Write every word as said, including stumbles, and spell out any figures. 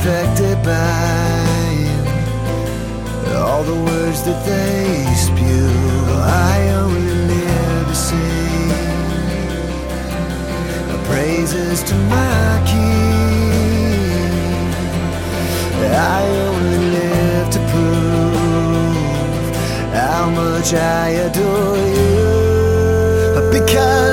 affected by all the words that they spew. I only live to sing praises to my King. I only live to prove how much I adore you, because